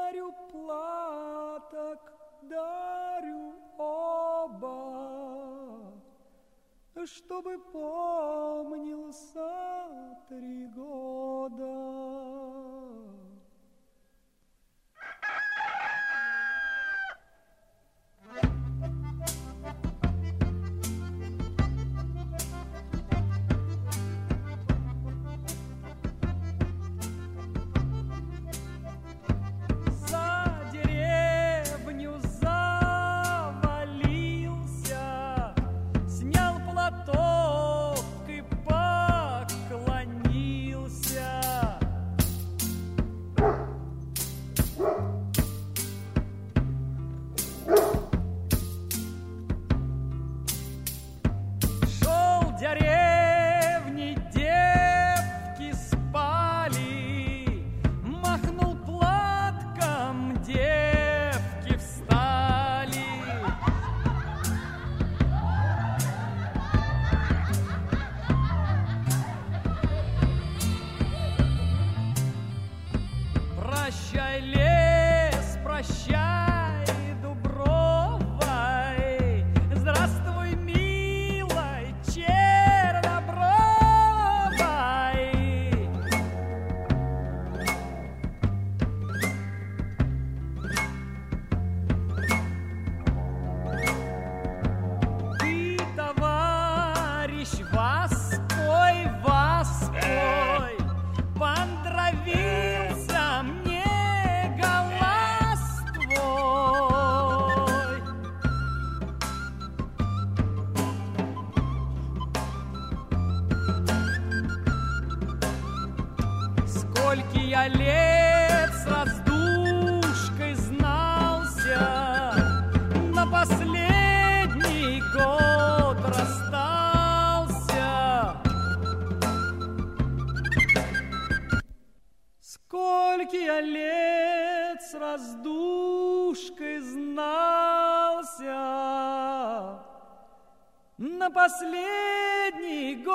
дарю платок, дарю оба, чтобы помнился 3 года. Прощай, лес, прощай, дубровой, здравствуй, милой чернобровой. Ты, товарищ, воспой, воспой, пондравился мне голос твой. Сколько я лет с раздушкой знался, на последний год расстался. Сколько я лет с раздушкой знался, на последний